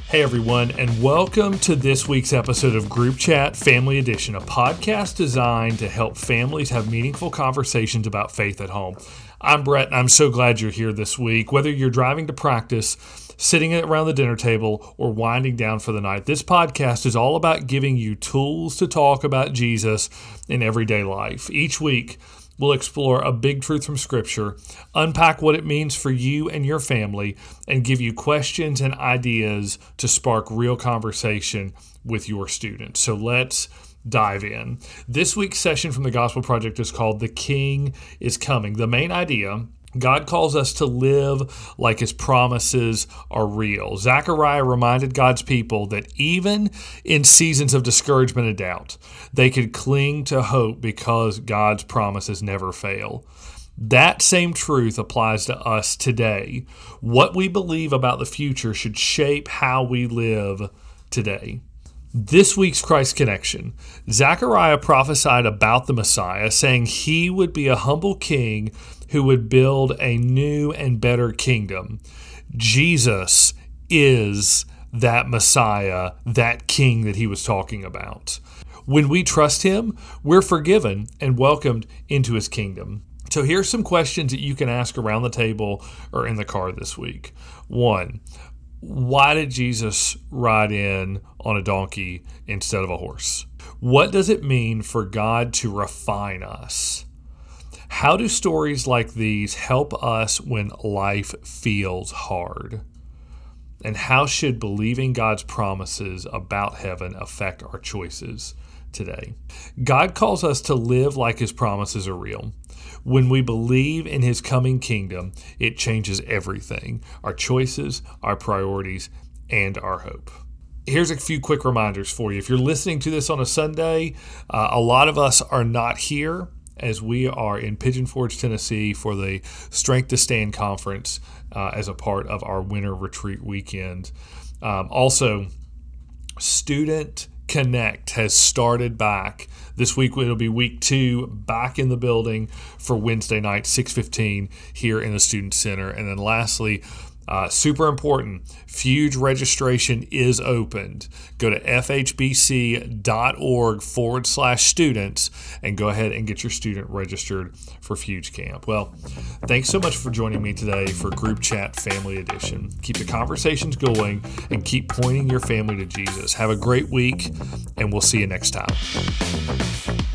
Hey everyone, and welcome to this week's episode of Group Chat Family Edition, a podcast designed to help families have meaningful conversations about faith at home. I'm Brett, and I'm so glad you're here this week. Whether you're driving to practice, sitting around the dinner table, or winding down for the night, this podcast is all about giving you tools to talk about Jesus in everyday life. Each week, we'll explore a big truth from Scripture, unpack what it means for you and your family, and give you questions and ideas to spark real conversation with your students. So let's dive in. This week's session from the Gospel Project is called The King is Coming. The main idea: God calls us to live like His promises are real. Zechariah reminded God's people that even in seasons of discouragement and doubt, they could cling to hope because God's promises never fail. That same truth applies to us today. What we believe about the future should shape how we live today. This week's Christ Connection. Zechariah prophesied about the Messiah, saying he would be a humble king who would build a new and better kingdom. Jesus is that Messiah, that king that he was talking about. When we trust him, we're forgiven and welcomed into his kingdom. So here's some questions that you can ask around the table or in the car this week. 1, why did Jesus ride in on a donkey instead of a horse? What does it mean for God to refine us? How do stories like these help us when life feels hard? And how should believing God's promises about heaven affect our choices today? God calls us to live like His promises are real. When we believe in His coming kingdom, it changes everything: our choices, our priorities, and our hope. Here's a few quick reminders for you. If you're listening to this on a Sunday, a lot of us are not here, as we are in Pigeon Forge, Tennessee for the Strength to Stand conference as a part of our winter retreat weekend. Also, Student Connect has started back. This week it'll be week 2 back in the building for Wednesday night, 6:15 here in the Student Center. And then lastly, super important, Fuge registration is opened. Go to fhbc.org/students and go ahead and get your student registered for Fuge Camp. Well, thanks so much for joining me today for Group Chat Family Edition. Keep the conversations going and keep pointing your family to Jesus. Have a great week, and we'll see you next time.